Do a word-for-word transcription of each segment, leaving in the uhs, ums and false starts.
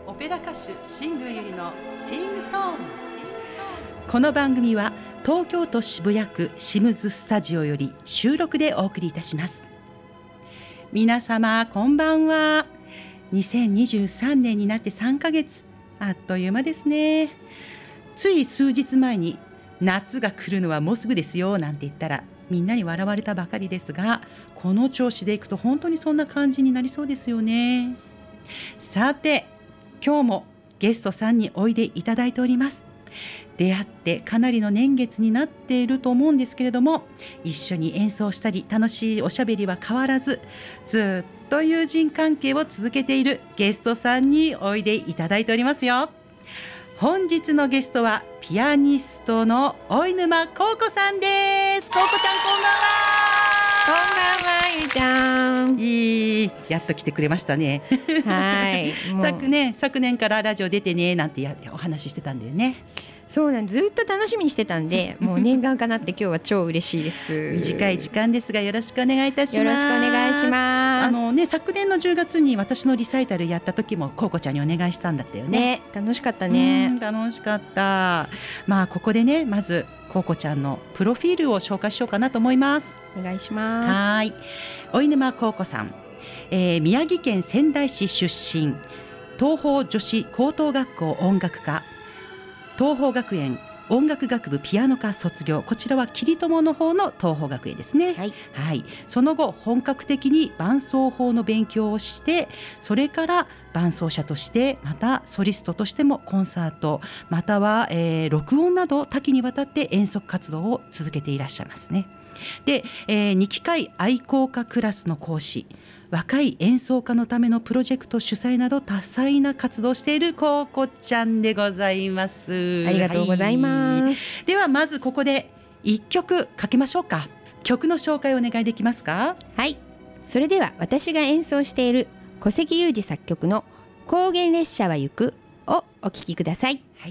オペラ歌手新宮ゆりのシングソング。この番組は東京都渋谷区シムズスタジオより収録でお送りいたします。皆様こんばんは。にせんにじゅうさんねんになってさんかげつ、あっという間ですね。つい数日前に夏が来るのはもうすぐですよなんて言ったらみんなに笑われたばかりですが、この調子でいくと本当にそんな感じになりそうですよね。さて今日もゲストさんにおいでいただいております。出会ってかなりの年月になっていると思うんですけれども、一緒に演奏したり楽しいおしゃべりは変わらず、ずっと友人関係を続けているゲストさんにおいでいただいておりますよ。本日のゲストはピアニストの老沼孝子さんです。孝子ちゃんこんばんは。 こんばんは、ゆりちゃん。 いい、やっと来てくれましたね。 はい昨年昨年からラジオ出てねなんてやお話ししてたんだよね。 そうなん、ずっと楽しみにしてたんで、もう念願かなって今日は超嬉しいです。 短い時間ですがよろしくお願いいたします。 よろしくお願いします。 あのね、昨年のじゅうがつに私のリサイタルやった時も孝子ちゃんにお願いしたんだったよね。 ね、楽しかったね。 楽しかった。まあここでね、まず孝子ちゃんのプロフィールを紹介しようかなと思います。 お願いします。 はい、老沼孝子さん、えー、宮城県仙台市出身、東邦女子高等学校音楽科、東邦学園音楽学部ピアノ科卒業。こちらはキリトモの方の東邦学園ですね。はい、はい、その後本格的に伴奏法の勉強をして、それから伴奏者としてまたソリストとしてもコンサートまたは、えー、録音など多岐にわたって演奏活動を続けていらっしゃいますね。で、えー、にきかい愛好家クラスの講師、若い演奏家のためのプロジェクト主催など多彩な活動をしている孝子ちゃんでございます。 ありがとうございます。はい、 ではまずここでいっきょくかけましょうか。曲の紹介をお願いできますか。 はい、それでは私が演奏している小関裕二作曲の高原列車は行くをお聴きください。はい、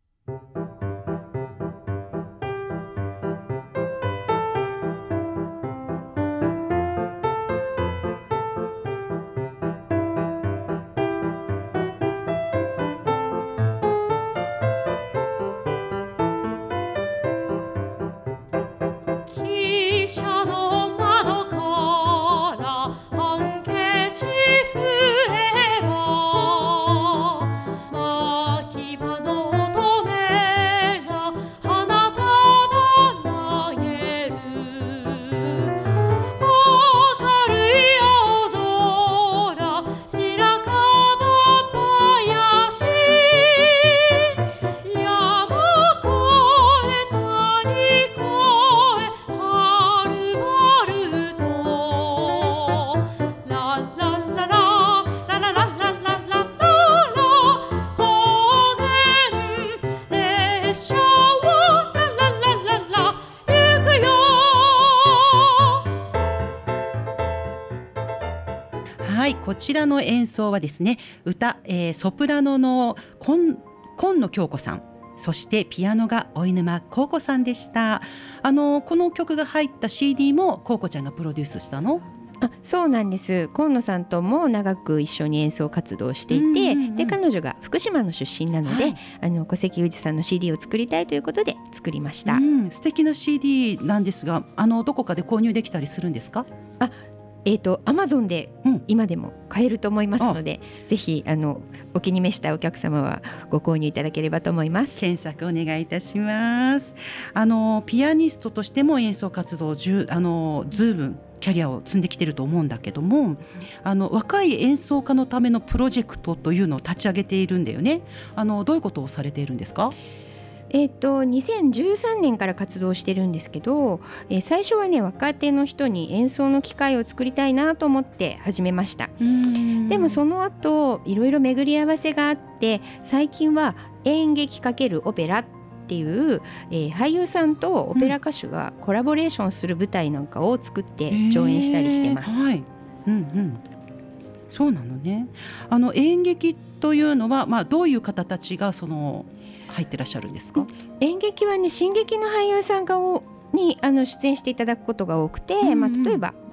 こちらの演奏はですね、歌、えー、ソプラノの今野京子さん、そしてピアノが老沼孝子さんでした。あのこの曲が入った シーディー も孝子ちゃんがプロデュースしたの？ あ、そうなんです。今野さんとも長く一緒に演奏活動していて、うんうんうん、で彼女が福島の出身なので、はい、あの小関裕二さんの シーディー を作りたいということで作りました。 うん、素敵な シーディー なんですが、あのどこかで購入できたりするんですか？ あ、えーと、Amazon で今でも買えると思いますので、うん、ぜひあのお気に召したお客様はご購入いただければと思います。 検索お願いいたします。あのピアニストとしても演奏活動じゅあのずいぶんキャリアを積んできてると思うんだけども、あの若い演奏家のためのプロジェクトというのを立ち上げているんだよね。あのどういうことをされているんですか？ えー、とにせんじゅうさんねんから活動してるんですけど、えー、最初はね、若手の人に演奏の機会を作りたいなと思って始めました。でもその後いろいろ巡り合わせがあって、最近は演劇×オペラっていう、えー、俳優さんとオペラ歌手がコラボレーションする舞台なんかを作って上演したりしてます。 はい、うんうん、そうなのね。あの演劇というのは、まあ、どういう方たちがその入ってらっしゃるんですか？ 演劇はね、新劇の俳優さんがにあの出演していただくことが多くて、うんうん、まあ、例えば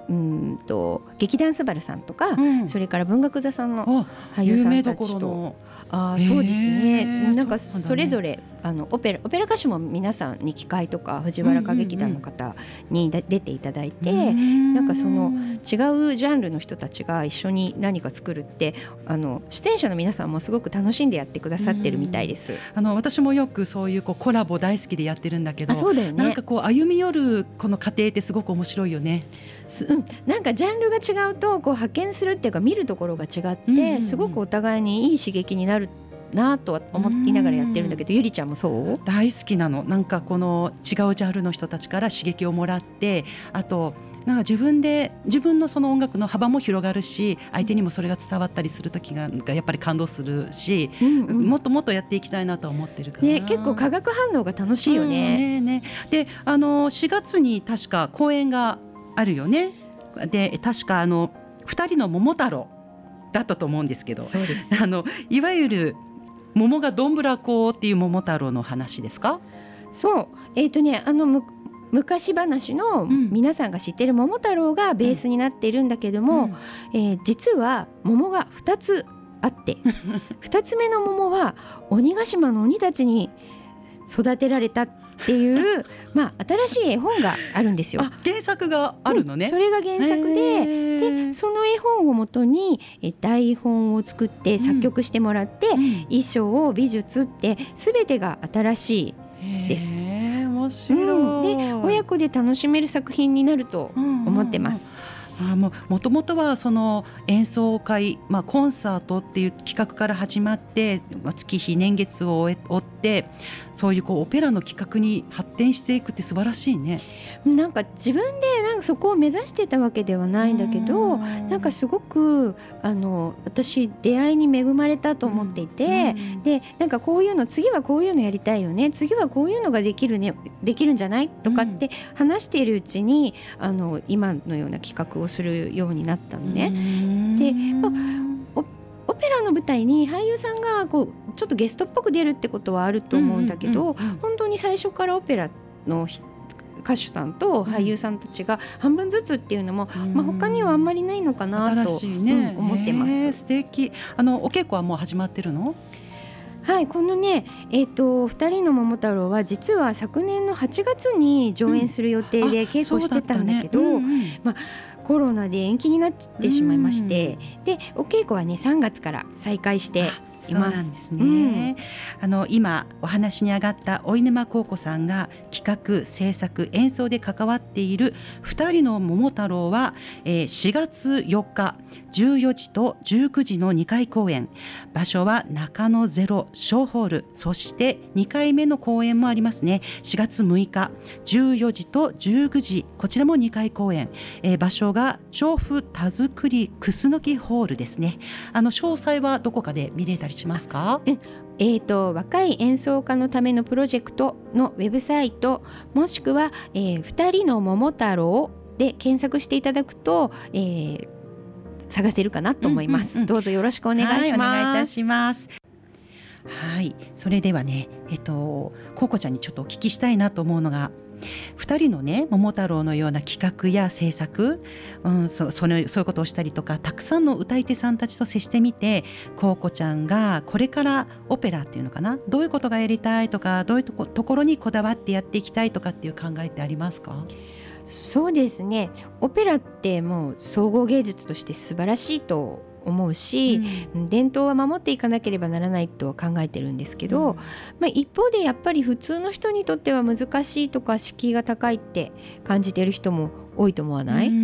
うんと劇団スバルさんとか、うん、それから文学座さんの俳優さんたちと、あそうですね、なんかそれぞれあのオペラ、オペラ歌手も皆さんに機会とか藤原歌劇団の方に出ていただいて、うんうんうん、なんかその違うジャンルの人たちが一緒に何か作るってあの出演者の皆さんもすごく楽しんでやってくださってるみたいです。 あの私もよくそういう、こうコラボ大好きでやってるんだけど、 あそうだよね、 なんかこう歩み寄るこの過程ってすごく面白いよね。 うん、なんかジャンルが違うとこう発見するっていうか見るところが違って、うんうんうん、すごくお互いにいい刺激になるなとは思いながらやってるんだけど、ゆりちゃんもそう？ 大好きなの。なんかこの違うジャンルの人たちから刺激をもらって、あとなんか自分で自分のその音楽の幅も広がるし、相手にもそれが伝わったりする時がやっぱり感動するし、うんうん、もっともっとやっていきたいなと思ってるから、 ね、結構化学反応が楽しいよね。 うん、ねねであのしがつに確か公演があるよね。で確かあのふたりの桃太郎だったと思うんですけど、 そうです。 あのいわゆる桃がどんぶらこっていう桃太郎の話ですか？ そう、えーとね、あのむ昔話の皆さんが知ってる桃太郎がベースになっているんだけども、うんうんえー、実は桃がふたつあってふたつめの桃は鬼ヶ島の鬼たちに育てられたっていうまあ、新しい絵本があるんですよ。 あ、原作があるのね、 うん、それが原作で、でその絵本をもとにえ台本を作って作曲してもらって、うん、衣装美術って全てが新しいです。 へー、面白い、 うん、で親子で楽しめる作品になると思ってます。 うんうんうん、あもともとはその演奏会、まあ、コンサートっていう企画から始まって、まあ、月日年月を追ってそういうこうオペラの企画に発展していくって素晴らしいね。 なんか自分でなんかそこを目指してたわけではないんだけど、なんかすごくあの私出会いに恵まれたと思っていて、でなんかこういうの次はこういうのやりたいよね、次はこういうのができるね、できるんじゃないとかって話しているうちにあの今のような企画をするようになったのね。で、まあオペラの舞台に俳優さんがこうちょっとゲストっぽく出るってことはあると思うんだけど、本当に最初からオペラの歌手さんと俳優さんたちが半分ずつっていうのも、うんまあ、他にはあんまりないのかなと、 新しいね、 うん、思ってます。 素敵。あのお稽古はもう始まってるの？ はい、このね、えーと、ふたりの桃太郎は実は昨年のはちがつに上演する予定で稽古してたんだけど、うんうんうんまあ、コロナで延期になってしまいまして、うん、でお稽古はねさんがつから再開しています。 そうなんですね、うん、あの今お話に上がった老沼孝子さんが企画制作演奏で関わっているふたりの桃太郎は、えー、しがつよっかじゅうよじとじゅうくじのにかい公演、場所は中野ゼロ小ホール、そしてにかいめの公演もありますね。しがつむいかじゅうよじとじゅうくじ、こちらもにかい公演、えー、場所が調布田作りクスノキホールですね。あの詳細はどこかで見れたりしますか？ ええー、と若い演奏家のためのプロジェクトのウェブサイト、もしくは、えー、ふたりの桃太郎で検索していただくと、えー、探せるかなと思います、うんうんうん、どうぞよろしくお願いします。 はい、お願いいたします。はい、それではね、えっとコウコちゃんにちょっとお聞きしたいなと思うのが、ふたりのね桃太郎のような企画や制作、うん、そ, そのそういうことをしたりとか、たくさんの歌い手さんたちと接してみて、コウコちゃんがこれからオペラっていうのかな、どういうことがやりたいとか、どういうと こ, ところにこだわってやっていきたいとかっていう考えってありますか？ そうですね、オペラってもう総合芸術として素晴らしいと思うし、うん、伝統は守っていかなければならないと考えてるんですけど、うんまあ、一方でやっぱり普通の人にとっては難しいとか敷居が高いって感じてる人も多いと思わない？うんうんうん、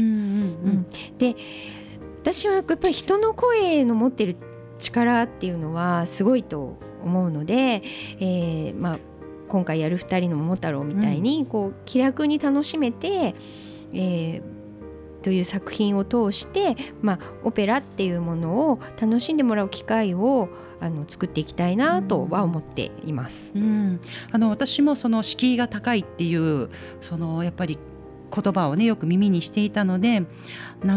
で私はやっぱり人の声の持ってる力っていうのはすごいと思うので、えーまあ、今回やるふたりの桃太郎みたいにこう気楽に楽しめて、えーという作品を通して、まあ、オペラっていうものを楽しんでもらう機会をあの作っていきたいなとは思っています、 うん、あの私もその敷居が高いっていうそのやっぱり言葉をねよく耳にしていたので、なん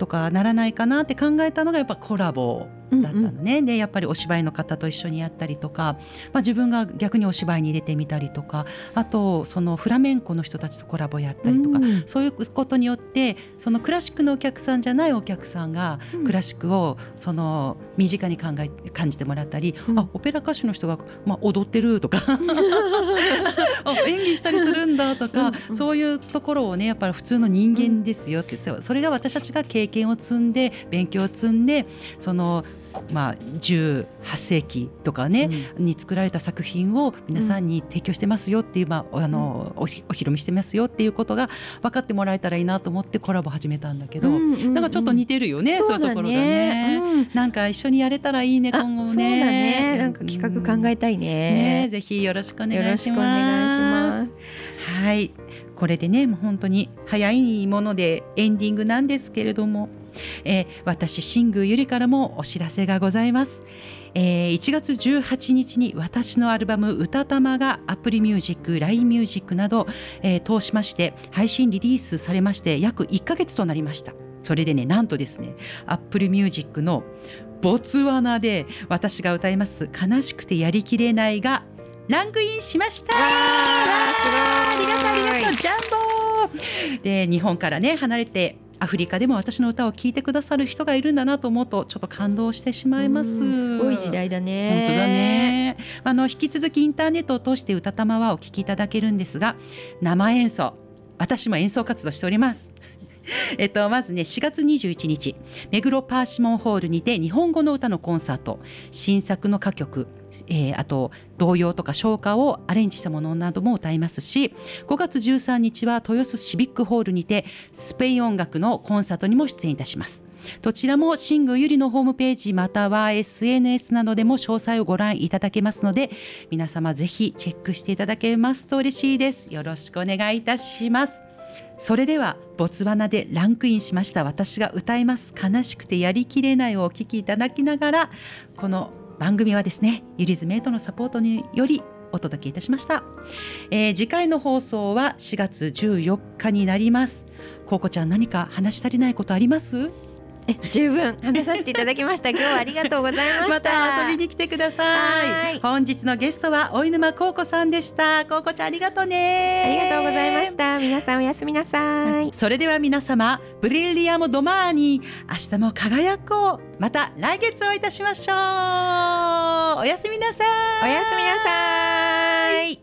とかならないかなって考えたのがやっぱコラボだったのね、うんうん、でやっぱりお芝居の方と一緒にやったりとか、まあ、自分が逆にお芝居に入れてみたりとか、あとそのフラメンコの人たちとコラボやったりとか、うん、そういうことによってそのクラシックのお客さんじゃないお客さんがクラシックをその身近に考え感じてもらったり、うん、あオペラ歌手の人が、まあ、踊ってるとか演技したりするんだとかうん、うん、そういうところをねやっぱり普通の人間ですよって、うん、それが私たちが経験を積んで勉強を積んでそのまあ、じゅうはっせいきとかね、うん、に作られた作品を皆さんに提供してますよっていう、まあ、あの お, お披露目してますよっていうことが分かってもらえたらいいなと思ってコラボ始めたんだけど、うんうんうん、なんかちょっと似てるよね、 そういうところがね、うん、なんか一緒にやれたらいいね今後もね。 そうだね、なんか企画考えたい ね,、うん、ねぜひよろしくお願いします。 よろしくお願いします。 はい、これでねもう本当に早いものでエンディングなんですけれども、えー、私新宮ゆりからもお知らせがございます。えー、いちがつじゅうはちにちに私のアルバム歌玉が Apple Music、ライン Music など、えー、通しまして配信リリースされまして約いっかげつとなりました。それでねなんとですね Apple Music のボツワナで私が歌います悲しくてやりきれないがランクインしました。ありがとうありがとうジャンボで日本からね離れてアフリカでも私の歌を聴いてくださる人がいるんだなと思うとちょっと感動してしまいます。 すごい時代だね。 本当だね。あの引き続きインターネットを通して歌玉はお聴きいただけるんですが、生演奏私も演奏活動しております。えっと、まずねしがつにじゅういちにち目黒パーシモンホールにて日本語の歌のコンサート、新作の歌曲、えー、あと童謡とか唱歌をアレンジしたものなども歌いますし、ごがつじゅうさんにちは豊洲シビックホールにてスペイン音楽のコンサートにも出演いたします。どちらも新宮ゆりのホームページまたは エスエヌエス などでも詳細をご覧いただけますので、皆様ぜひチェックしていただけますと嬉しいです。よろしくお願いいたします。それではボツワナでランクインしました私が歌います悲しくてやりきれないをお聴きいただきながら、この番組はですねゆりずメイトのサポートによりお届けいたしました。えー、次回の放送はしがつじゅうよっかになります。コウコちゃん何か話し足りないことあります？ え十分話させていただきました。今日はありがとうございました。 また遊びに来てください。本日のゲストは大沼コウコさんでした。コウコちゃんありがとうね。 ありがとうございました。皆さんおやすみなさい。 それでは皆様ブリリアモドマーニ、明日も輝こう。また来月お会いいたしましょう。おやすみなさい。 おやすみなさい。